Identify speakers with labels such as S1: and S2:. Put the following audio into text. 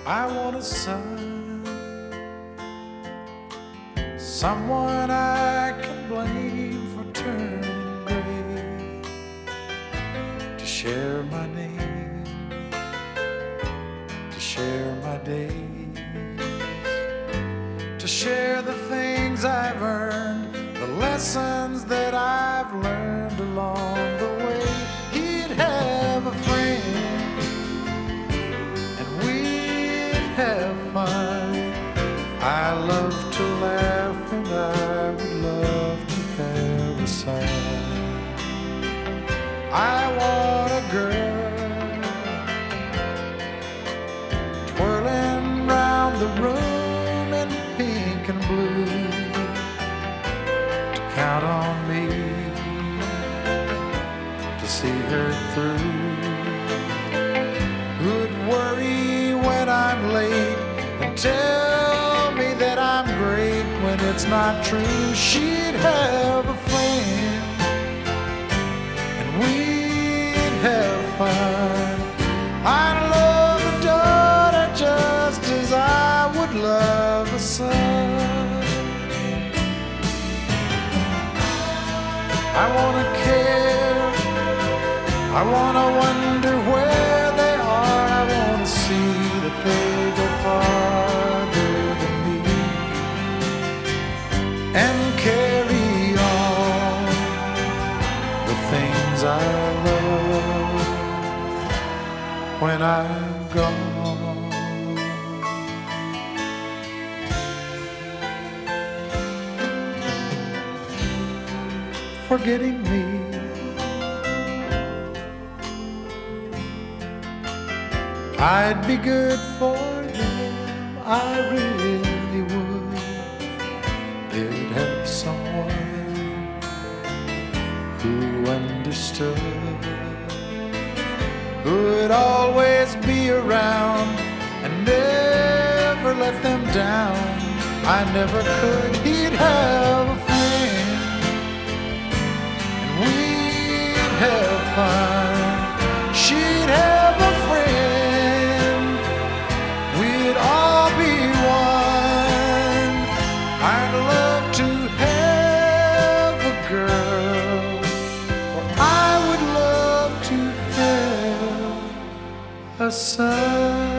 S1: I want a son, someone I can blame for turning gray, to share my name, to share my days, to share the things I've earned, the lessons that I've learned along the way. He'd have a friend and we'd have fun. I love to laugh and I would love to have a son. I want a girl twirling round the room in pink and blue, to count on me to see her through, who'd worry when I'm late and tell me that I'm great when it's not true. She'd have a friend and we'd have fun. I'd love a daughter just as I would love a son. I wanna care, I wanna wonder where they are, I wanna see that they go farther than me, and carry on the things I love when I'm gone. Forgetting me, I'd be good for them, I really would. They'd have someone who understood, who'd always be around and never let them down. I never could. He'd have a friend and we'd have fun. She'd have a friend, we'd all be one. I'd love to have a girl, or I would love to have a son.